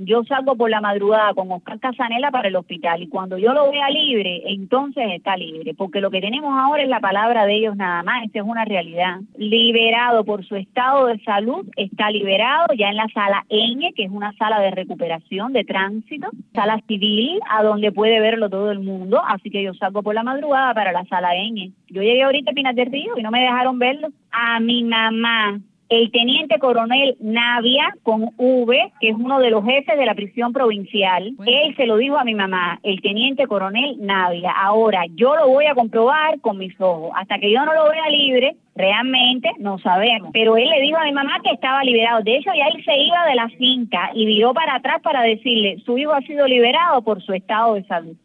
yo salgo por la madrugada con Oscar Casanela para el hospital y cuando yo lo vea libre, entonces está libre, porque lo que tenemos ahora es la palabra de ellos nada más, esa es una realidad. Liberado por su estado de salud, está liberado ya en la sala N, que es una sala de recuperación de tránsito, sala civil, a donde puede verlo todo el mundo, así que yo salgo por la madrugada para la sala N. Yo llegué ahorita a Pinar del Río y no me dejaron verlo. A mi mamá, el teniente coronel Navia, con V, que es uno de los jefes de la prisión provincial, él se lo dijo a mi mamá, el teniente coronel Navia. Ahora, yo lo voy a comprobar con mis ojos. Hasta que yo no lo vea libre, realmente no sabemos. Pero él le dijo a mi mamá que estaba liberado. De hecho, ya él se iba de la finca y viró para atrás para decirle, su hijo ha sido liberado por su estado de salud.